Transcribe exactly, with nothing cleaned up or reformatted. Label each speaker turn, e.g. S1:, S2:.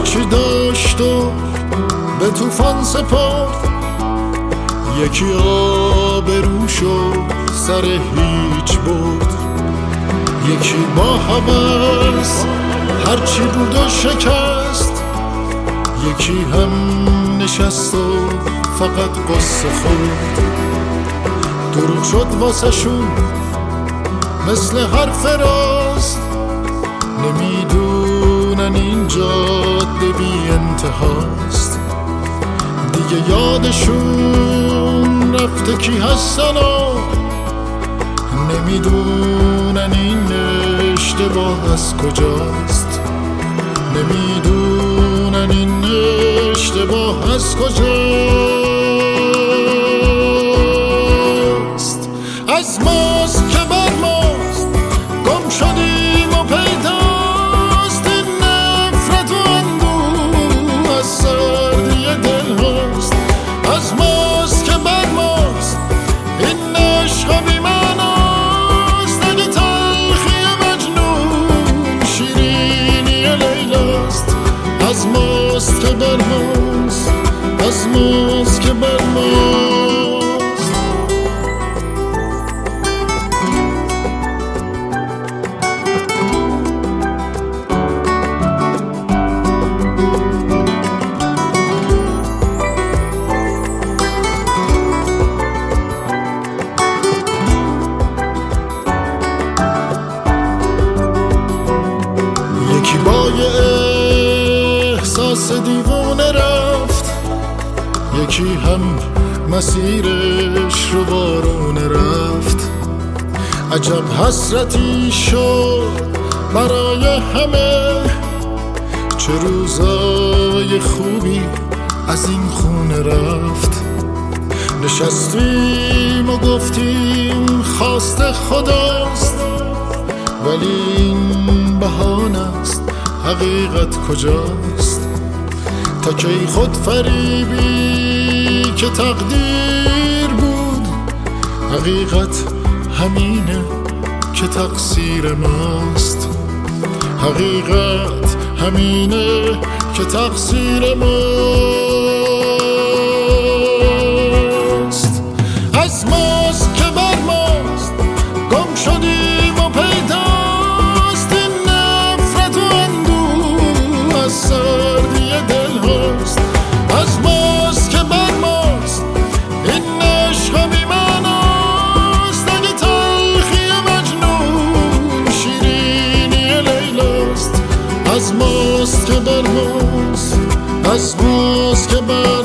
S1: هرچی داشت و به طوفان سپرد، یکی آبروش و سر هیچ برد. یکی با هوس هرچی بود و شکست، یکی هم نشست و فقط قصه خورد. دروغ شد واسه شون مثل حرف راست، نمیدونن این جاده بی انتهاست. دیگه یادشون رفته کی هستن و نمیدونن این اشتباه از کجاست. نمیدونن این اشتباه از کجاست. از ماست که بر ماست گم شدیم و پیداست، این نفرت و اندوه از سردی دل هاست. از ماست که بر ماست این عشق بی معناست، اگه تلخی مجنون شیرینی لیلاست. از ماست که بر ماست، از ماست که بر ماست. یکی با یه احساس دیوونه رفت، یکی هم مسیرش رو بارونه رفت. عجب حسرتی شد برای همه، چه روزای خوبی از این خونه رفت. نشستیم و گفتیم خواست خداست، ولی این بهانه است، حقیقت کجاست؟ تا کی خود فریبی که تقدیر بود، حقیقت همینه که تقصیر ماست. حقیقت همینه که تقصیر ماست. از ماست که بر ماست گم شدیم و پیداست، این نفرت و اندوه از سردی دل هاست. از ماست که بر ماست این عشق بی معناست، اگه تلخی مجنون شیرینی لیلاست. از ماست که بر ماست، از ماست که بر